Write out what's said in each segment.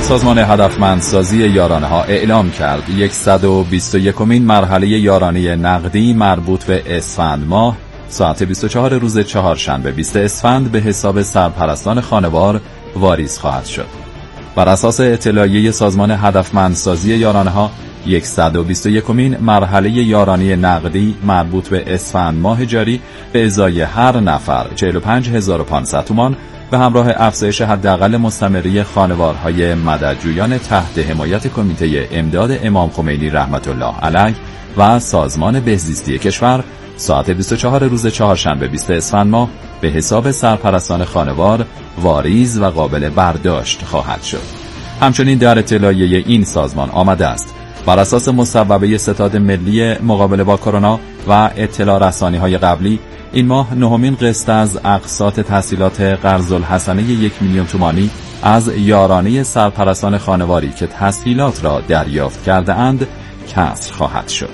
سازمان هدفمندسازی یارانه‌ها اعلام کرد 121مین مرحله یارانه نقدی مربوط به اسفند ماه ساعت 24 روز چهارشنبه 20 اسفند به حساب سرپرستان خانوار واریز خواهد شد. بر اساس اطلاعیه سازمان هدفمندسازی یارانه‌ها 121مین مرحله یارانه نقدی مربوط به اسفند ماه جاری به ازای هر نفر 45500 تومان به همراه افزایش حداقل مستمری خانوارهای مددجویان تحت حمایت کمیته امداد امام خمینی رحمت الله علیه و سازمان بهزیستی کشور ساعت 24 روز چهارشنبه 20 اسفند ماه به حساب سرپرستان خانوار واریز و قابل برداشت خواهد شد. همچنین در اطلاعیه این سازمان آمده است بر اساس مصوبه ستاد ملی مقابله با کرونا و اطلاع رسانی‌های قبلی این ماه نهمین قسط از اقساط تسهیلات قرض الحسنه 1,000,000 تومانی از یارانه سرپرستان خانواری که تسهیلات را دریافت کرده اند کسر خواهد شد.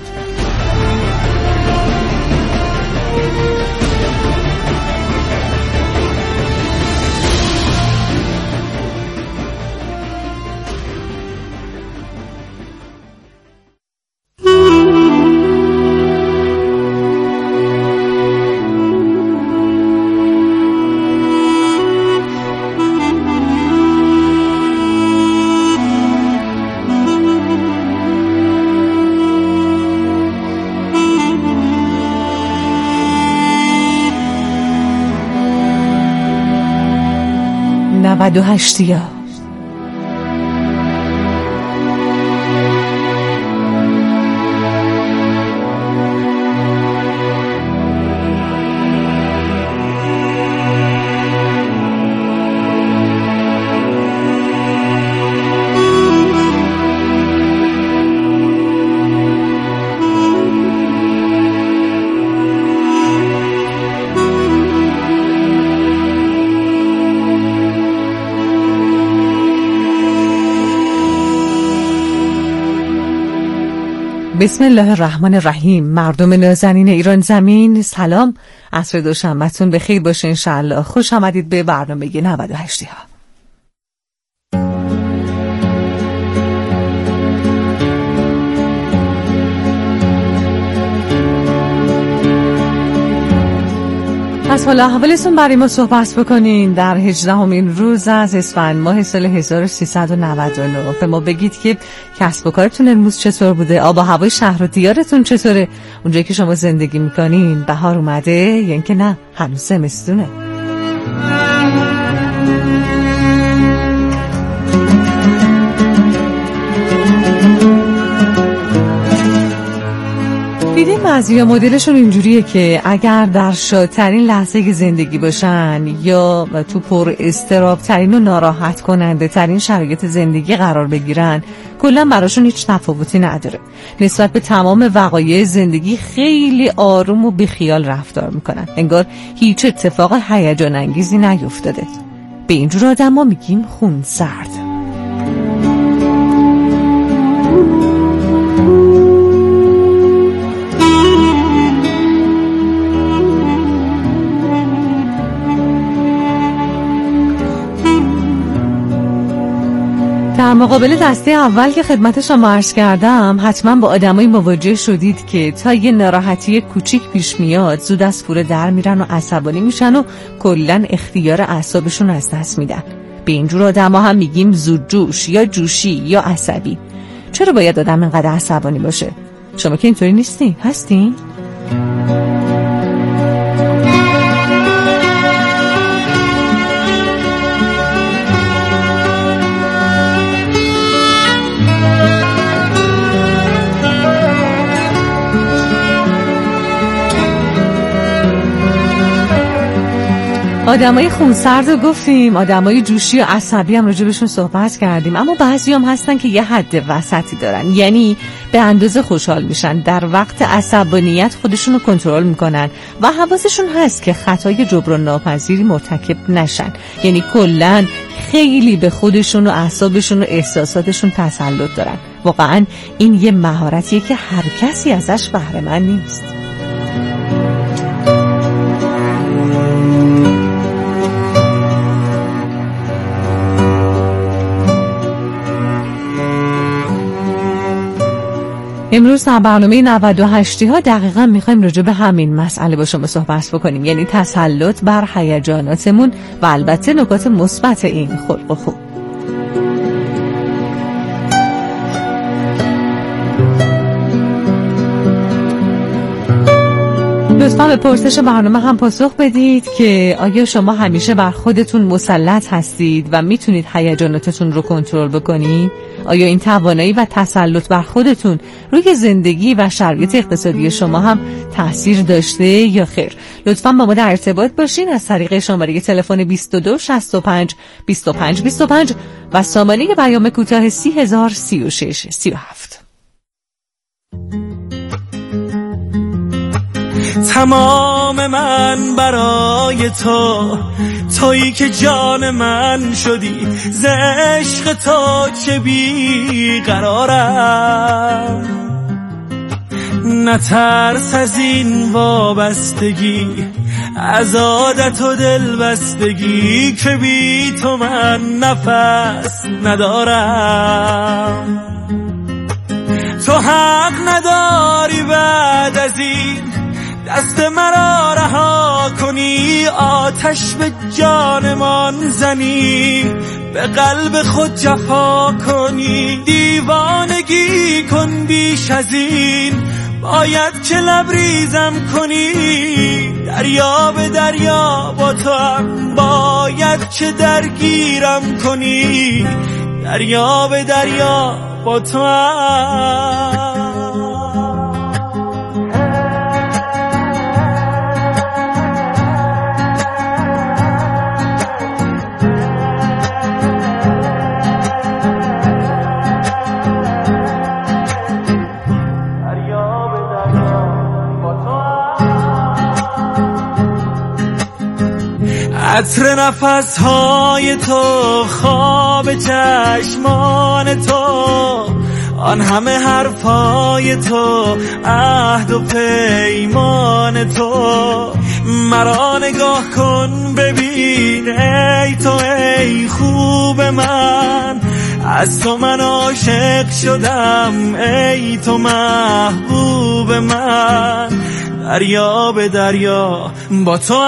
هشتیا بسم الله الرحمن الرحیم. مردم نازنین ایران زمین سلام، عصر دوشنبهتون بخیر باشه انشالله. خوش آمدید به برنامه 98 ها. از حال احوالتون برای ما صحبت بکنین در 18مین روز از اسفند ماه سال 1399. به ما بگید که کسب و کارتون امروز چطور بوده، آب و هوای شهر و دیارتون چطوره، اونجایی که شما زندگی میکنین بهار اومده یا اینکه نه هنوز زمستونه. دیدیم بعضی مدلشون اینجوریه که اگر در شادترین لحظه زندگی باشن یا تو پر اضطراب ترین و ناراحت کننده ترین شرایط زندگی قرار بگیرن کلا براشون هیچ تفاوتی نداره. نسبت به تمام وقایع زندگی خیلی آروم و بیخیال رفتار میکنن، انگار هیچ اتفاق هیجان انگیزی نیفتاده. به اینجور آدم ما میگیم خونسرد. در مقابل دسته اول که خدمت شما عرض کردم حتما با آدمایی مواجه شدید که تا یه ناراحتی کوچیک پیش میاد زود از کوره در میرن و عصبانی میشن و کلن اختیار اعصابشون از دست میدن. به اینجور آدما هم میگیم زودجوش یا جوشی یا عصبی. چرا باید آدم اینقدر عصبانی باشه؟ شما که اینطوری نیستی؟ هستی؟ آدمای خونسرد رو گفتیم، آدمای جوشی و عصبی هم راجبشون صحبت کردیم، اما بعضی هم هستن که یه حد وسطی دارن، یعنی به اندازه خوشحال میشن، در وقت عصبانیت خودشون رو کنترل میکنن و حواسشون هست که خطای جبران ناپذیری مرتکب نشن، یعنی کلاً خیلی به خودشون و اعصابشون و احساساتشون تسلط دارن. واقعاً این یه مهارتیه که هر کسی ازش بهره مند نیست. امروز در برنامه 98 ها دقیقا میخوایم راجع به همین مسئله با شما صحبت بکنیم، یعنی تسلط بر هیجاناتمون و البته نکات مثبت این خلق و خو. لطفاً به پرسش برنامه هم پاسخ بدید که آیا شما همیشه بر خودتون مسلط هستید و میتونید هیجاناتتون رو کنترل بکنید؟ آیا این توانایی و تسلط بر خودتون روی زندگی و شرایط اقتصادی شما هم تأثیر داشته یا خیر؟ لطفاً با ما در ارتباط باشین از طریق شماره تلفن 22 65 25 25 و سامانه پیام کوتاه 3036 37. تمام من برای تو، تویی که جان من شدی، ز عشق تو چه بیقرارم. نترس از این وابستگی، از عادت و دلبستگی، که بی تو من نفس ندارم. تو حق نداری بعد از این دست مرا رها کنی، آتش به جانمان زنی، به قلب خود جفا کنی. دیوانگی کن بیش از این، باید که لبریزم کنی. دریا به دریا با تو هم باید که درگیرم کنی. دریا به دریا با تو هم. عطر نفسهای تو، خواب چشمان تو، آن همه حرفای تو، عهد و پیمان تو. مرا نگاه کن ببین ای تو، ای خوب من، از تو من عاشق شدم، ای تو محبوب من. دریا به دریا با تو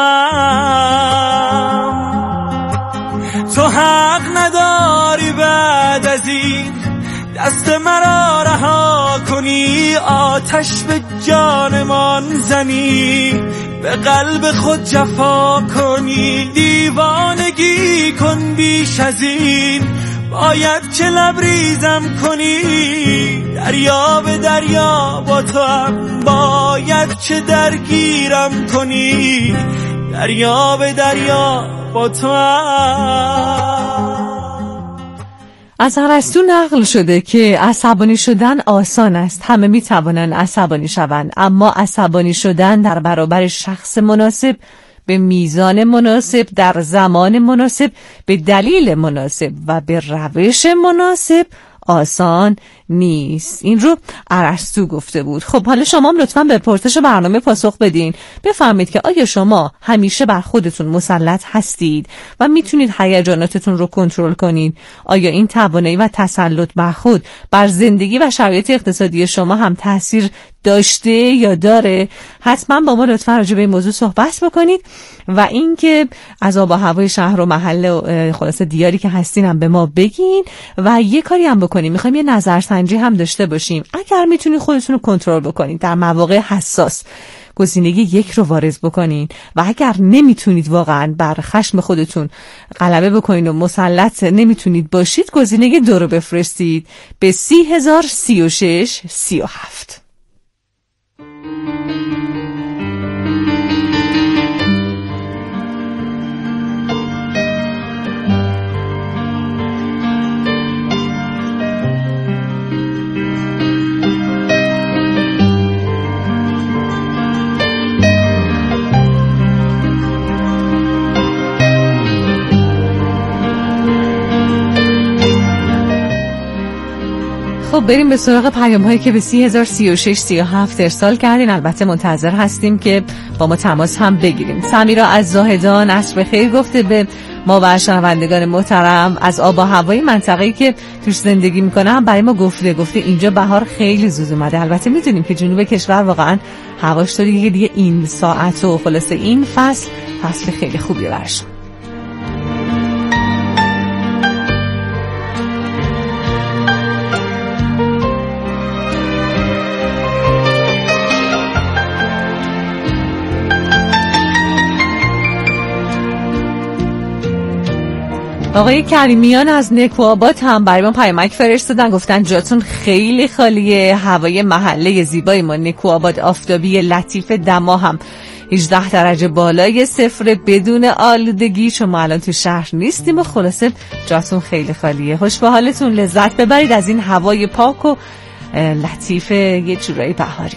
هم، تو حق نداری بعد از این دست مرا رها کنی. آتش به جانمان زنی، به قلب خود جفا کنی. دیوانگی کن بیش از این، باید که لبریزم کنی. دریا به دریا با تو هم باید که درگیرم کنی. دریا به دریا با تو هم. از ارسطو نقل شده که عصبانی شدن آسان است، همه می توانند عصبانی شوند، اما عصبانی شدن در برابر شخص مناسب، به میزان مناسب، در زمان مناسب، به دلیل مناسب و به روش مناسب آسان نیست. این رو ارسطو گفته بود. خب حالا شما هم لطفاً به پرسش برنامه پاسخ بدین. بفرمایید که آیا شما همیشه بر خودتون مسلط هستید و میتونید هیجاناتتون رو کنترل کنید؟ آیا این توانایی و تسلط بر خود بر زندگی و شرایط اقتصادی شما هم تاثیر داشته یا داره؟ حتما با ما لطفاً راجع به این موضوع صحبت بکنید و اینکه از آب و هوای شهر و محل خلاصه دیاری که هستین هم به ما بگین و یه کاری هم بکنیم. میخوایم یه نظرسنجی هم داشته باشیم. اگر میتونید خودتون رو کنترل بکنید در مواقع حساس، گزینه 1 رو وارد بکنین و اگر نمیتونید واقعا بر خشم خودتون غلبه بکنین و مسلط نمیتونید باشید، گزینه 2 رو بفرستید به 3036 37. خب بریم به سراغ پیام هایی که به 303637 ارسال کردین. البته منتظر هستیم که با ما تماس هم بگیریم. سمیرا از زاهدان عصر بخیر گفته به ما و شنوندگان محترم از آب و هوای منطقه‌ای که توش زندگی میکنم برای ما گفته اینجا بهار خیلی زود اومده. البته میدونیم که جنوب کشور واقعا هواش طوریه دیگه این ساعت و خلاصه این فصل خیلی خوبیه برش. آقای کریمیان از نکوآباد هم برای ما پیامک فرستادن، گفتن جاتون خیلی خالیه، هوای محله زیبای ما نکوآباد آفتابی لطیف، دما هم 18 درجه بالای صفر بدون آلودگی. شما الان تو شهر نیستیم و خلاصه جاتون خیلی خالیه. خوش به حالتون، لذت ببرید از این هوای پاک و لطیف یه جورایی بهاری.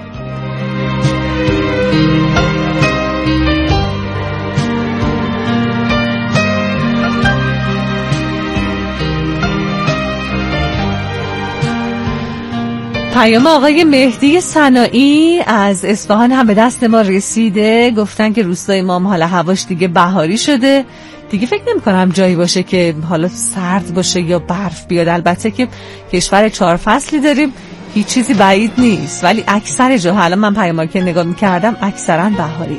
پیام آقای مهدی صناعی از اصفهان هم به دست ما رسیده، گفتن که روستای ما حالا هواش دیگه بهاری شده، دیگه فکر نمی کنم جایی باشه که حالا سرد باشه یا برف بیاد. البته که کشور 4 فصلی داریم، هیچ چیزی بعید نیست، ولی اکثر جا حالا من پیاما که نگاه میکردم اکثرا بهاریه.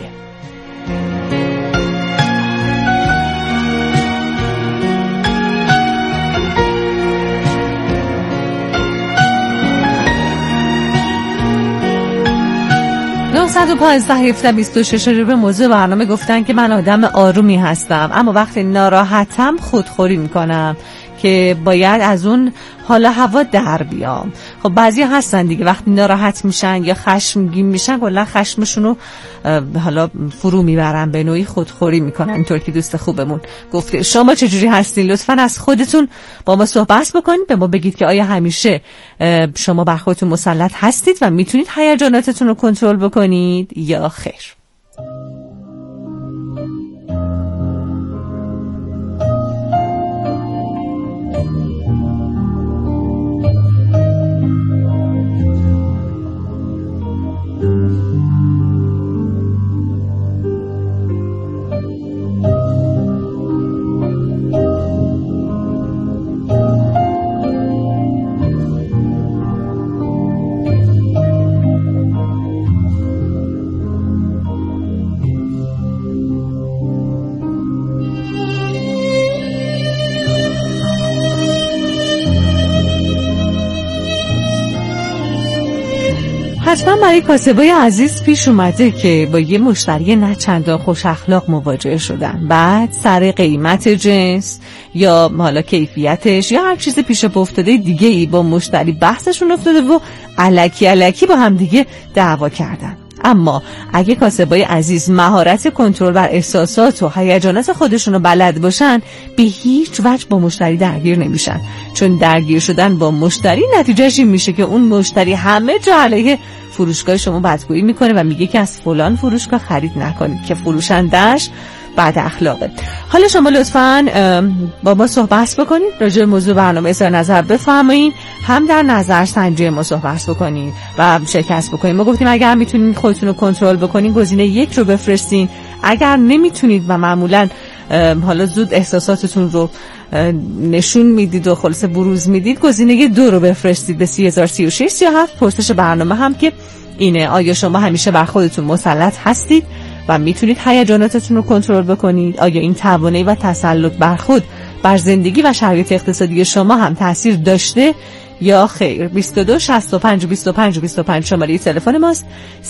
رو به موضوع برنامه گفتن که من آدم آرومی هستم اما وقتی ناراحتم خودخوری میکنم که باید از اون حالا هوا در بیام. خب بعضی هستن دیگه وقتی ناراحت میشن یا خشمگین میشن کلا خشمشونو حالا فرو میبرن، به نوعی خودخوری میکنن. اینطور که دوست خوبمون گفته شما چجوری هستین؟ لطفاً از خودتون با ما صحبت بکنید، به ما بگید که آیا همیشه شما بر خودتون مسلط هستید و میتونید هیجاناتتون رو کنترل بکنید یا خیر. حتما برای کاسبای عزیز پیش اومده که با یه مشتری نه چندان خوش اخلاق مواجه شدن، بعد سر قیمت جنس یا حالا کیفیتش یا هر چیز پیش پا افتاده دیگه ای با مشتری بحثشون افتاده و الکی با هم دیگه دعوا کردن. اما اگه کاسبای عزیز مهارت کنترل بر احساسات و هیجانات خودشونو بلد باشن به هیچ وجه با مشتری درگیر نمیشن، چون درگیر شدن با مشتری نتیجهش این میشه که اون مشتری همه جا علیه فروشگاه شما بدگویی میکنه و میگه که از فلان فروشگاه خرید نکنید که فروشندش بد اخلاقه. حالا شما لطفاً با ما صحبت بکنید، راجع به موضوع برنامه اظهار نظر بفرمایید، هم در نظرسنجی ما صحبت بکنید و شرکت بکنید. ما گفتیم اگر میتونید خودتون رو کنترل بکنید گزینه 1 رو بفرستین، اگر نمیتونید و معمولاً حالا زود احساساتتون رو نشون میدید و خلاصه بروز میدید گزینه 2 رو بفرستید به 303637. پرسش برنامه هم که اینه آیا شما همیشه بر خودتون مسلط هستید و میتونید هیجاناتتون رو کنترل بکنید؟ آیا این توانایی و تسلط بر خود بر زندگی و شرایط اقتصادی شما هم تأثیر داشته یا خیر؟ 22 65 25 25 شماره تلفن ماست.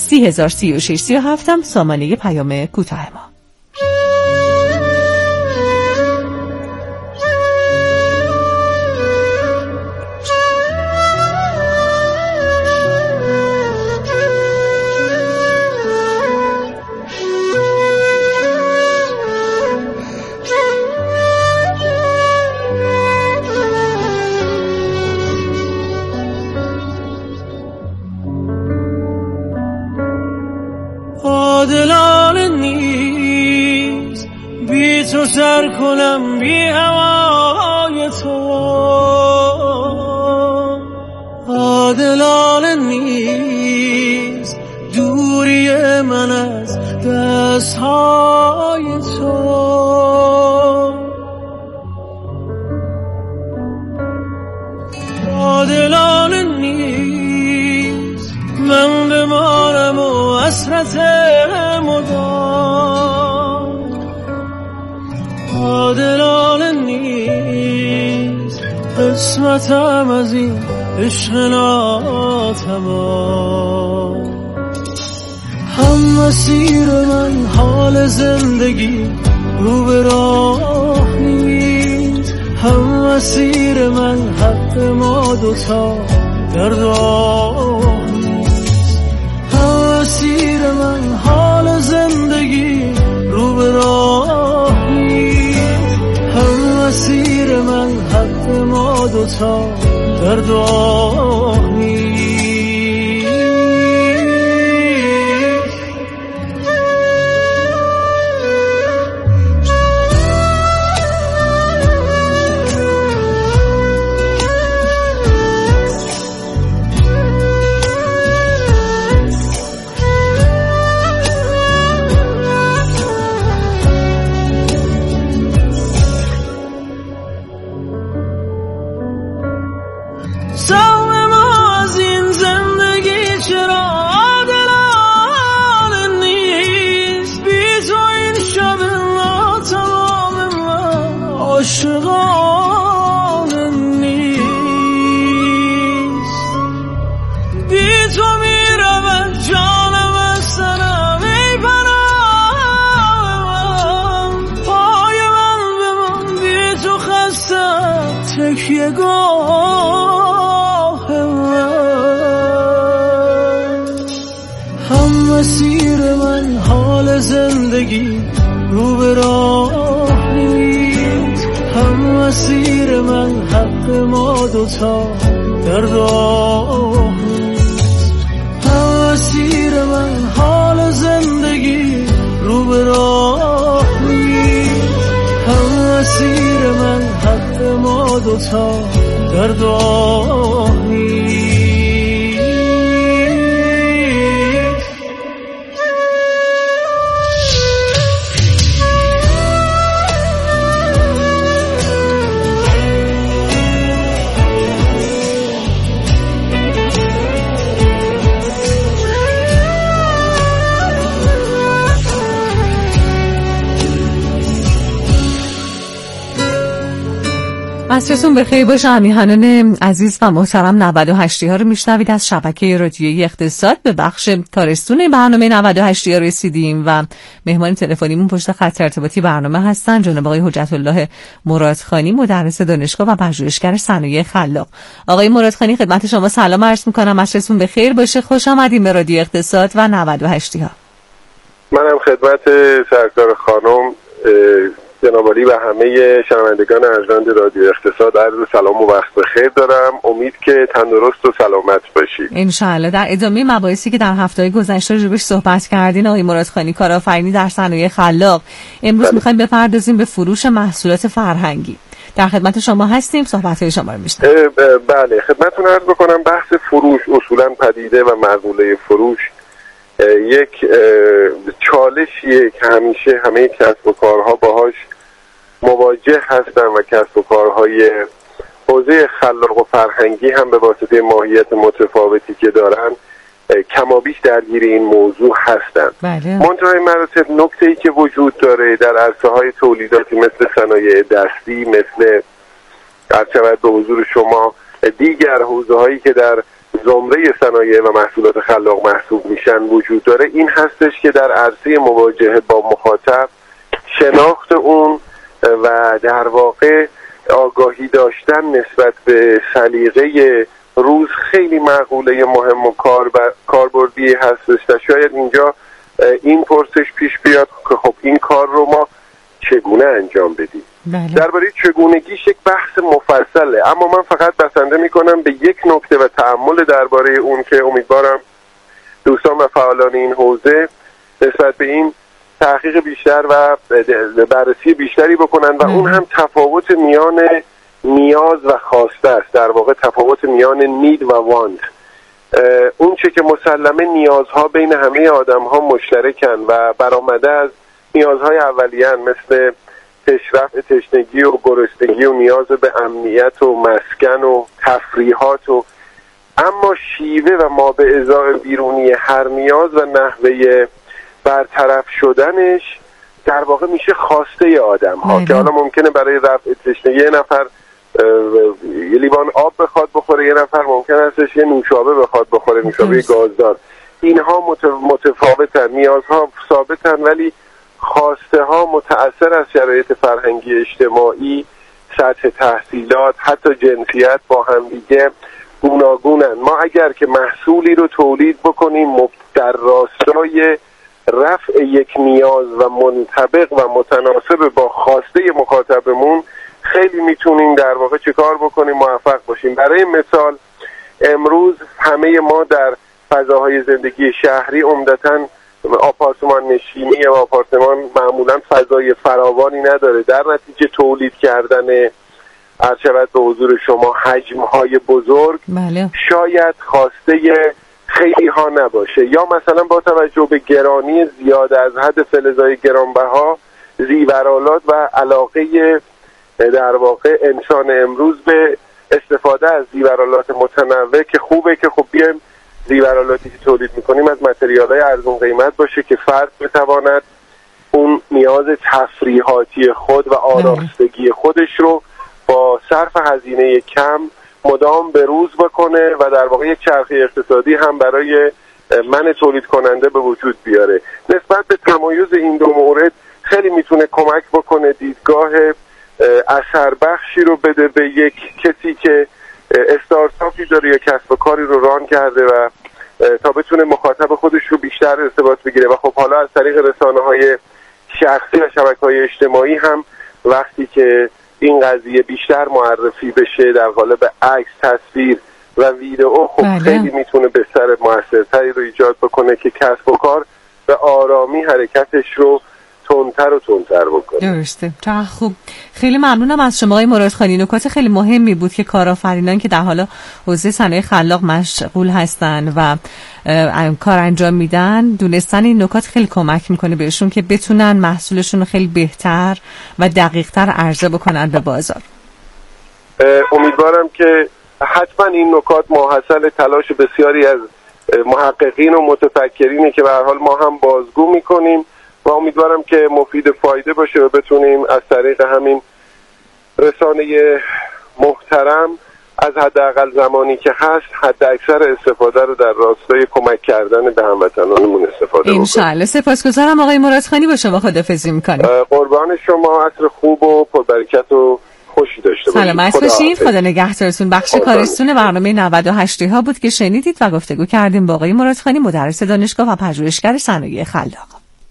303637 هم سامانه پیام کوتاه ما. عادلانه نیست بی تو سر کنم بی هوای تو، عادلانه نیست دوری من از دستهای تو. عادلانه نیست من بمانم و حسرت مدام. عادلانه نیست قسمتم از این عشق ناتمام. هم مسیر من حال زندگی رو به راه نیست، هم مسیر من حق ما دوتا در راه نیست. هم مسیر من حال زندگی رو به راه نیست، هم مسیر من حق ما دوتا در راه نیست. عاشقانه نیست بی تو میرم جانم از سرم ای پناه من. پای من بمان بی تو خستم تکیه گاه من. هم مسیر من حال زندگی رو به راه نیست، هم مسیر من حق ما دوتا در راه نیست. هم مسیر من حال زندگی رو به راه نیست، هم مسیر من حق ما دوتا در راه نیست. عصرتون بخیر باشه. امیهنان عزیز و محترم 98 ها رو میشنوید از شبکه رادیویی اقتصاد. به بخش تارستون برنامه 98 ها رسیدیم و مهمان تلفنیمون پشت خط ارتباطی برنامه هستن جناب آقای حجت الله مرادخانی، مدرس دانشگاه و پژوهشگر صنایع خلاق. آقای مرادخانی خدمت شما سلام عرض میکنم. عصرتون بخیر باشه. خوش آمدید به رادیو اقتصاد و 98 ها. منم خدمت سرکار خانم جنابالی و همه شنوندگان ارجمند رادیو اقتصاد عرض سلام و وقت بخیر دارم. امید که تندرست و سلامت باشید ان شاء الله. در ادامه مباحثی که در هفته‌های گذشته راجعش صحبت کردین آقای مرادخانی، کارآفرینی در صنایع خلاق، امروز می‌خوایم بپردازیم به فروش محصولات فرهنگی. در خدمت شما هستیم، صحبت‌های شما رو میشنویم. بله، خدمتتون عرض بکنم بحث فروش اصولاً پدیده و مقوله فروش یک چالشیه که همیشه همه کسب و کارها باهاش مواجه هستن و کسب و کارهای حوزه خلاق و فرهنگی هم به واسطه ماهیت متفاوتی که دارن کمابیش درگیر این موضوع هستن. منتها این مراتب نکته‌ای که وجود داره در عرصه‌های تولیداتی مثل صنایع دستی، مثل عرض به حضور شما دیگر حوزه‌هایی که در زمره صنایع و محصولات خلاق محسوب میشن وجود داره، این هستش که در عرصه مواجهه با مخاطب شناخت اون و در واقع آگاهی داشتن نسبت به سلیقه روز خیلی مقوله مهم و کاربردی هستش و شاید اینجا این پرسش پیش بیاد که خب این کار رو ما چگونه انجام بدیم. درباره چگونگیش یک بحث مفصله، اما من فقط بسنده میکنم به یک نکته و تأمل درباره اون که امیدوارم دوستان و فعالان این حوزه نسبت به این تحقیق بیشتر و بررسی بیشتری بکنن و اون هم تفاوت میان نیاز و خواسته است، در واقع تفاوت میان نید و وانت. اون چه که مسلمه نیازها بین همه آدم‌ها مشترکن و برآمده از نیازهای اولیه مثل رفع تشنگی و گرسنگی و نیاز به امنیت و مسکن و تفریحات و اما شیوه و ما به ازای بیرونی هر نیاز و نحوه برطرف شدنش در واقع میشه خواسته آدم ها که حالا ممکنه برای رفع تشنگی یه نفر یه لیوان آب بخواد بخوره، یه نفر ممکن هستش یه نوشابه بخواد بخوره، نوشابه گازدار. اینها متفاوتن، نیازها ثابتن ولی خواسته ها متأثر از شرایط فرهنگی اجتماعی، سطح تحصیلات، حتی جنسیت با هم دیگه گوناگونن. ما اگر که محصولی رو تولید بکنیم در راستای رفع یک نیاز و منطبق و متناسب با خواسته مخاطبمون، خیلی میتونیم در واقع چه کار بکنیم موفق باشیم. برای مثال امروز همه ما در فضاهای زندگی شهری عمدتاً آپارتمان نشینی و آپارتمان معمولاً فضای فراوانی نداره، در نتیجه تولید کردن عرض به حضور شما حجم‌های بزرگ شاید خواسته خیلی ها نباشه، یا مثلا با توجه به گرانی زیاد از حد فلزای گرانبها، زیورآلات و علاقه در واقع انسان امروز به استفاده از زیورآلات متنوع که خوبه که خب بیایم زیورآلاتی که تولید میکنیم از متریال‌های ارزون قیمت باشه که فرد بتواند اون نیاز تفریحاتی خود و آراستگی خودش رو با صرف هزینه کم مدام بروز بکنه و در واقع یک چرخه اقتصادی هم برای من تولید کننده به وجود بیاره. نسبت به تمایز این دو مورد خیلی میتونه کمک بکنه دیدگاه اثر بخشی رو بده به یک کسی که استارتاپی داره یا کسب و کاری رو ران کرده و تا بتونه مخاطب خودش رو بیشتر ارتباط بگیره. و خب حالا از طریق رسانه‌های شخصی و شبکه‌های اجتماعی هم وقتی که این قضیه بیشتر معرفی بشه در قالب عکس، تصویر و ویدئو، خب خیلی میتونه بستر موثرتری رو ایجاد بکنه که کسب و کار به آرامی حرکتش رو تندتر و تندتر بکنه. درسته. چقدر خوب. خیلی ممنونم از شما آقای مرادخانی. نکات خیلی مهمی بود که کارآفرینان که در حال حوزه صنایع خلاق مشغول هستن و کار انجام میدن، دونستن این نکات خیلی کمک میکنه بهشون که بتونن محصولشون رو خیلی بهتر و دقیق‌تر عرضه بکنن به بازار. امیدوارم که حتما این نکات ماحصل تلاش بسیاری از محققین و متفکرینه که به هر حال ما هم بازگو میکنیم و امیدوارم که مفید فایده باشه و بتونیم از طریق همین رسانه محترم از حداقل زمانی که هست حد اکثر استفاده رو در راستای کمک کردن به هموطنانمون استفاده بکنیم. انشالله. سپاسگزارم آقای مرادخانی. با شما خداحافظی می‌کنیم. قربان شما. عصر خوب و پربرکت و خوشی داشته باشید. سلامت باشید. خدا نگهدارتون. بخش کارستون برنامه 98 ها بود که شنیدید و گفتگو کردیم با آقای مرادخانی، مدرس دانشگاه و پژوهشگر صنایع خلاق.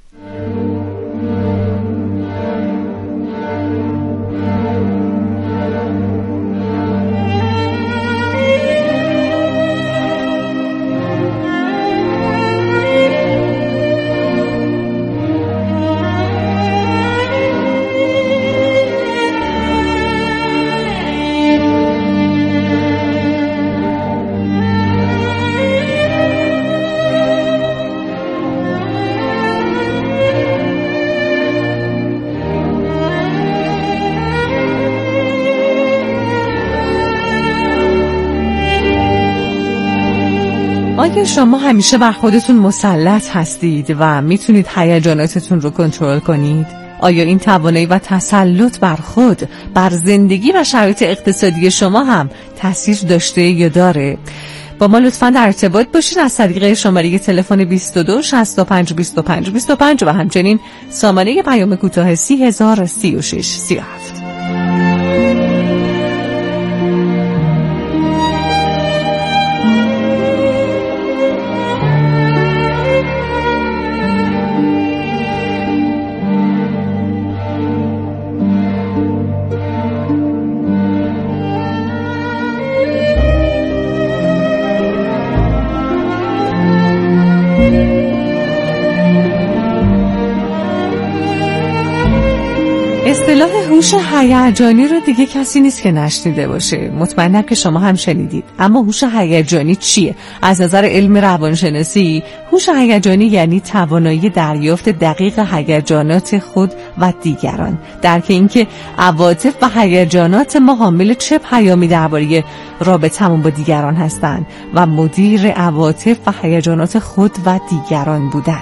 آیا شما همیشه بر خودتون مسلط هستید و میتونید هیجاناتتون رو کنترل کنید؟ آیا این توانایی و تسلط بر خود، بر زندگی و شرایط اقتصادی شما هم تاثیر داشته یا داره؟ با ما لطفاً در ارتباط باشید از طریق شماره تلفن 22 65 25 25 و همچنین سامانه پیام کوتاه 3036 37. اصطلاح هوش هیجانی رو دیگه کسی نیست که نشنیده باشه. مطمئنم که شما هم شنیدید. اما هوش هیجانی چیه؟ از نظر علم روانشناسی، هوش هیجانی یعنی توانایی دریافت دقیق هیجانات خود و دیگران. درک اینکه عواطف و هیجانات ما حامل چه پیامی درباره رابطه‌مون با دیگران هستند و مدیر عواطف و هیجانات خود و دیگران بودن.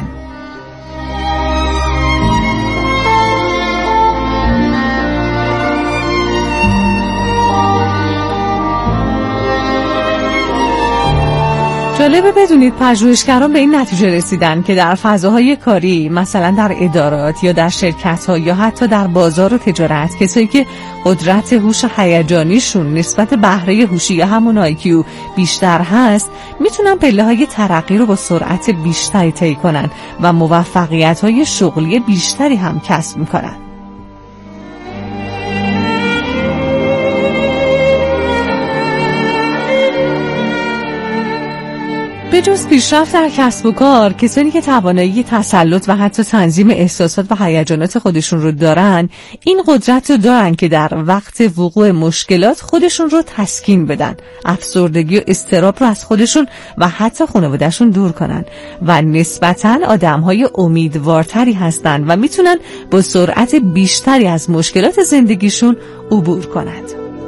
جالبه بدونید پژوهشگران به این نتیجه رسیدن که در فضاهای کاری، مثلا در ادارات یا در شرکت‌ها یا حتی در بازار و تجارت، کسایی که قدرت هوش هیجانیشون نسبت بهره هوشی یا همون IQ بیشتر هست، میتونن پله‌های ترقی رو با سرعت بیشتری طی کنن و موفقیت‌های شغلی بیشتری هم کسب می‌کنن. به جز پیشرفت در کسب و کار، کسانی که توانایی تسلط و حتی تنظیم احساسات و هیجانات خودشون رو دارن، این قدرت رو دارن که در وقت وقوع مشکلات خودشون رو تسکین بدن، افسردگی و اضطراب رو از خودشون و حتی خانواده‌شون دور کنن و نسبتاً آدم‌های امیدوارتری هستن و میتونن با سرعت بیشتری از مشکلات زندگیشون عبور کنند.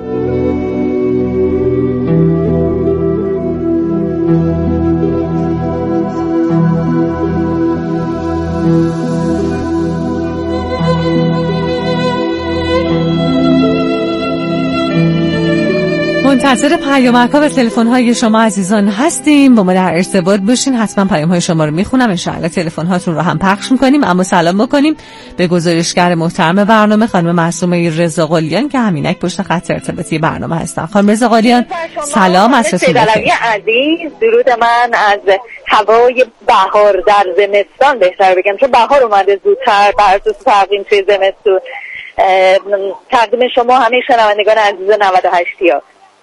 منتظر پیامک‌ها و تلفن‌های شما عزیزان هستیم. با ما در ارتباط باشین. حتما پیام‌های شما رو میخونم، ان شاءالله تلفن‌هاتون رو هم پخش می‌کنیم. اما سلام بکنیم به گزارشگر محترم برنامه خانم معصومه رضا قلیان که همینک پشت خط ارتباطی برنامه هستن. خانم رضا قلیان سلام عصرتون بخیر. عزیز، درود من از هوای بهار در زمستان، بهتر بگم چون بهار اومده زودتر بر اساس تقویم توی زمستون. تقدیم شما همه شنوندگان عزیز 98 ها.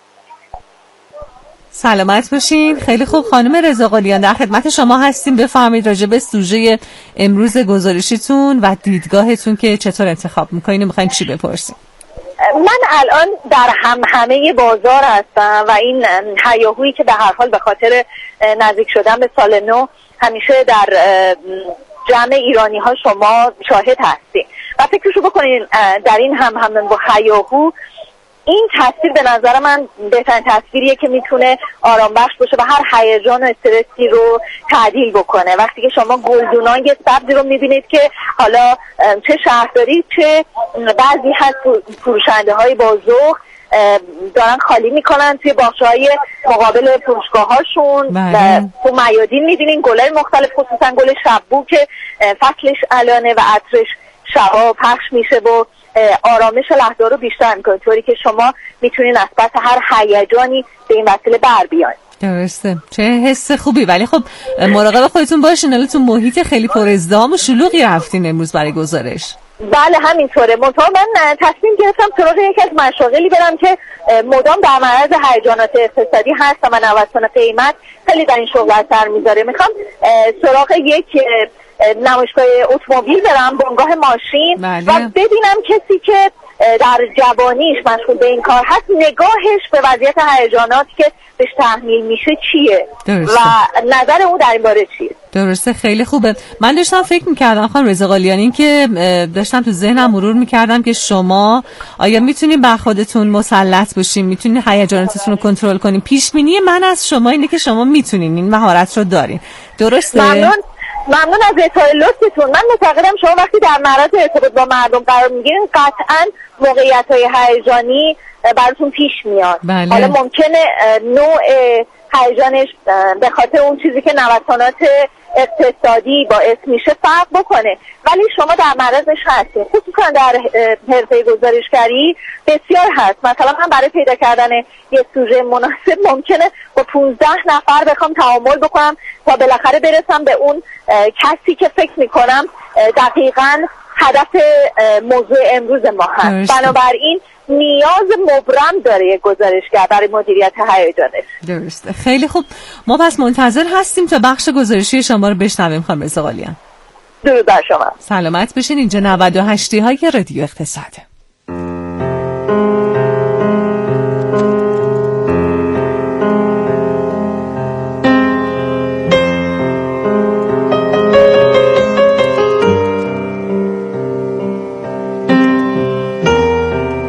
سلامت باشین. خیلی خوب خانم رضا قلیان، در خدمت شما هستیم. بفرمایید راجع به سوژه امروز گزارشیتون و دیدگاهتون که چطور انتخاب میکنین، میخواین چی بپرسین؟ من الان در همه بازار هستم و این هیاهویی که به هر حال به خاطر نزدیک شدن به سال نو همیشه در جمع ایرانی ها شما شاهد هستین و فکرشو بکنین در این هم با هیاهو این تصویر به نظر من بهترین تصویریه که میتونه آرام بخش باشه و هر هیجان و استرسی رو تعدیل بکنه. وقتی که شما گلدونای سبزی رو میبینید که حالا چه شهرداری چه بعضی هست فروشنده های با ذوق دارن خالی میکنن توی باغچه‌های مقابل فروشگاه هاشون. تو میادین میبینین گلای مختلف، خصوصا گل شبو که فصلش الانه و عطرش شبا پخش میشه و آرامش لحظه رو بیشتر میکنه، طوری که شما میتونین از پس هر هیجانی به این وسیله بر بیاین. درسته، چه حس خوبی. ولی خب مراقب خودتون باشین، الان تو محیط خیلی پر ازدحام و شلوغی رفتین امروز برای گزارش. بله همینطوره. من تصمیم گرفتم سراغ یکی از مشاغلی برم که مدام در معرض هیجانات اقتصادی هست و نوسان قیمت خیلی در این شغل اثر میذاره. میخوام سراغ یک نمایشگاه اتومبیل برم، بنگاه ماشین، و ببینم کسی که در جوانیش مشغول به این کار هست نگاهش به وضعیت هیجانات که بهش تحمیل میشه چیه. درسته. و نظر او در این باره چیه. درسته، خیلی خوبه. من داشتم فکر میکردم خانم رضا قلیان، این که داشتم تو ذهنم مرور میکردم که شما آیا میتونین بر خودتون مسلط باشین، میتونین هیجاناتتون رو کنترل کنین. پیش بینی من از شما اینه که شما میتونین، این مهارت رو دارین. درسته؟ ممنون از اطلاع لطفتون. من معتقدم شما وقتی در معرض ارتباط با مردم قرار میگیرین قطعاً موقعیت‌های هیجانی براتون پیش میاد. بله. حالا ممکنه نوع هیجانش به خاطر اون چیزی که نوسانات اقتصادی باعث میشه فرق بکنه، ولی شما در معرضش هستید. خصوصا در حرفه گزارشگری بسیار هست. مثلا من برای پیدا کردن یه سوژه مناسب ممکنه با 15 نفر بخوام تعامل بکنم تا بالاخره برسم به اون کسی که فکر میکنم دقیقاً هدف موضوع امروز ما هست. بنابراین نیاز مبرم داره یک گزارشگر برای مدیریت هیجانش. درسته، خیلی خوب. ما پس منتظر هستیم تا بخش گزارشی شما رو بشنویم خانم رضا قلیان. درود بر شما. سلامت بشین. اینجا 98 های رادیو اقتصاد.